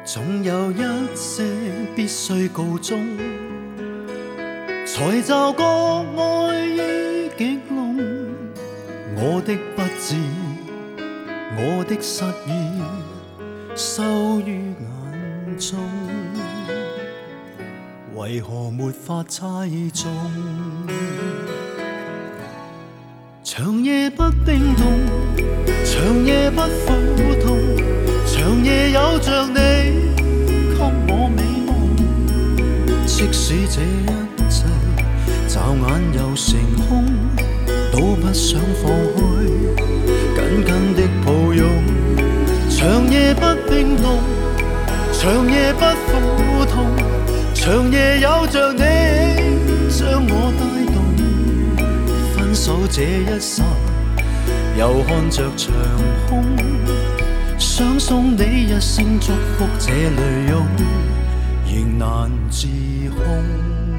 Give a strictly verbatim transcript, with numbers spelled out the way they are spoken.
总有一些必须告终，才骤觉爱意极浓。我的不智，我的失意，收于眼中，为何没法猜中？长夜不冰冻，长夜不苦痛，长夜有着你给我美梦。即使这一切驟眼又成空，都不想放開，緊緊的抱擁。長夜不冰凍，長夜不苦痛，長夜有着你將我帶動。分手這一剎，又看着長空，想送你一聲祝福，這淚湧仍難自控。